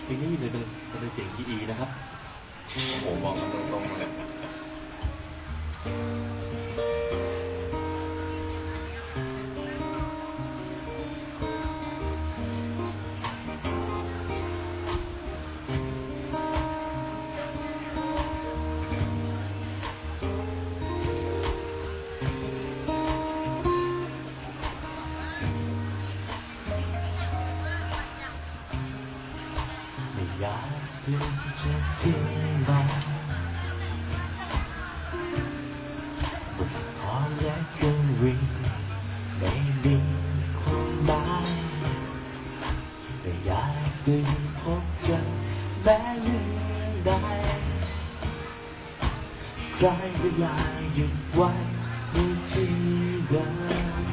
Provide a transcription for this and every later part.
เพลงนี้เลยเป็นเสียงที่ดีนะครับโอ้โหบอกกันตรงๆเลยอยากที่จะทิ้งมันบทความและกังวีไม่มีความหมายแต่อยากได้พบเจอแม้เรื่องใดใครเวลาหยุดไว้ในที่เดิม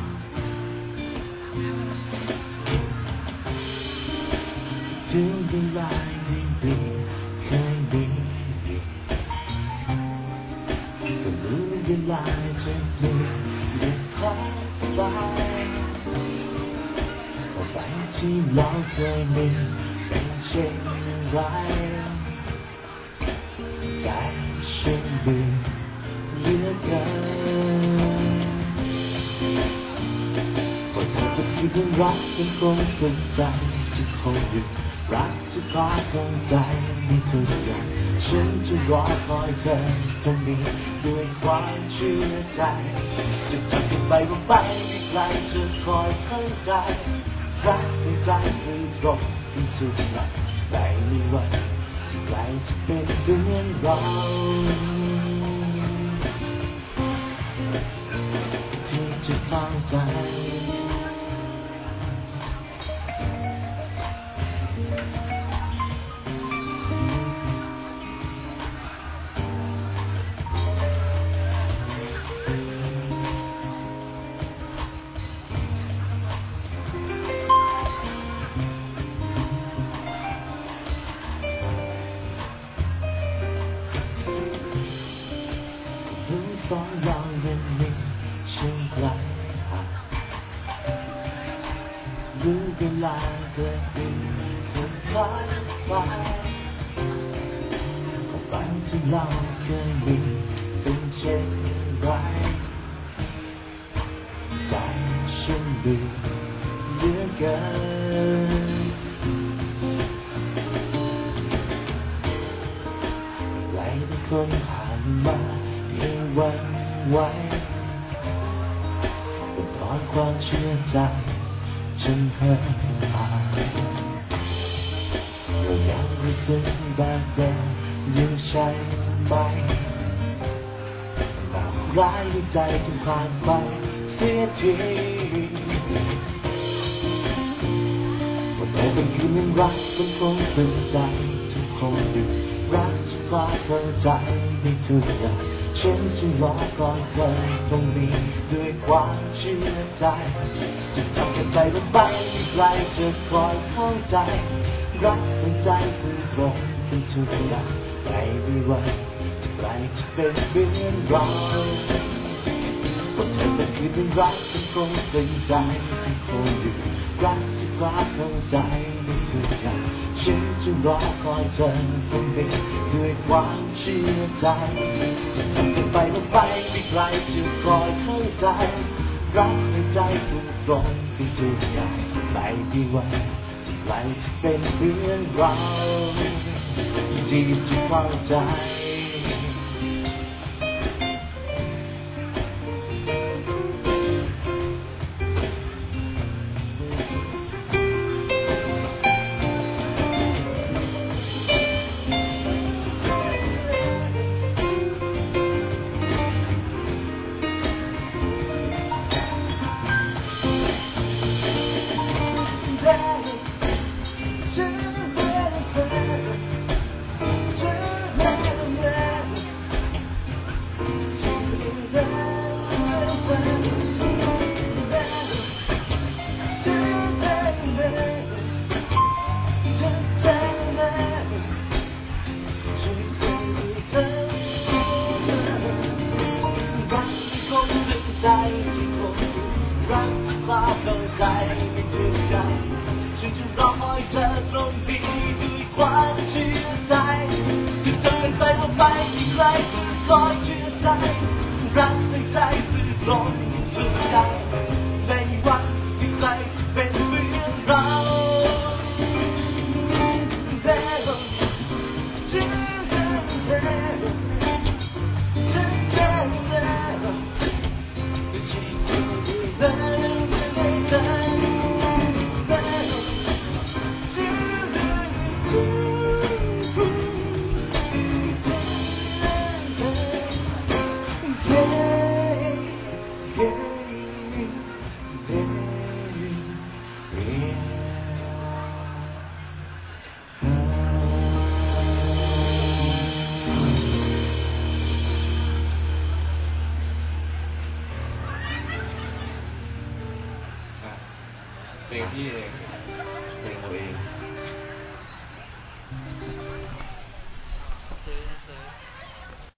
ถึงเวลาที่เปลี่ยนเคยดีก็รู้เวลาจะเปลี่ยนหยุดพักไปเอาไปที่เราเคยมีเป็นเช่นไรใจฉันเบื่อเหลือเกินพอเธอจะคิดว่ารักฉันคงสุดใจจะคงหยุดรักจะพาเข้าใจในทุกอย่างฉันจะรอคอยเธอตรงนี้ด้วยความเชื่อใจจะจำกันไปว่าไปไม่ไกลจะคอยเข้าใจรักในใจคือตรงที่ทุกอย่างได้มีวันที่ไกลจะเป็นเรื่องเราที่จะเข้าใจสองเรายังมีช่างไกลห่างรู้เวลาเกิดขึ้นจะคล้ายไปก็ฝันที่เราเคยมีเป็นเช่นไรใจฉันเบื่อเหลือเกินหลายคนผ่านมาไม่หวั่นไหวแต่ตอนความเชื่อใจฉันเพิ่มอ่านเรายังรู้สึกแบบเดิมอยู่ใช่ไหมบอกร้ายในใจจนผ่านไปเสียทีว่าแต่เป็นคืนนั้นรักฉันคงสุดใจฉันคงหยุดรักฉันพาเข้าใจในทุกอย่างฉันจะรอคอยเธอตรงนี้ด้วยความเชื่อใจจะทำกันไปว่าไปไม่ไกลจะคอยเข้าใจรักในใจคือตรงเป็นทุกอย่างไม่มีวันจะไกลจะเป็นเรื่องราวก็เธอเป็นคือเป็นรักฉันคงเป็นใจที่คงอยู่รักจะกล้าเข้าใจในทุกอย่างฉันจะรอคอยเธอตรงนี้ด้วยความเชื่อใจจะทำกันไปว่าไปไม่ไกลจะคอยเข้าใจรักในใจคือตรงเป็นทุกอย่างไม่มีวันที่ไกลจะเป็นเรื่องราวที่จะเข้าใจความเข้าใจไม่ถึงกันฉันจะรอคอยเธอตรงนี้ด้วยความคอยเชื่อใจรักในใจสื่อตรงสุดใจในวันที่ใครจะเป็นเหมือนเราเพลงพี่เอง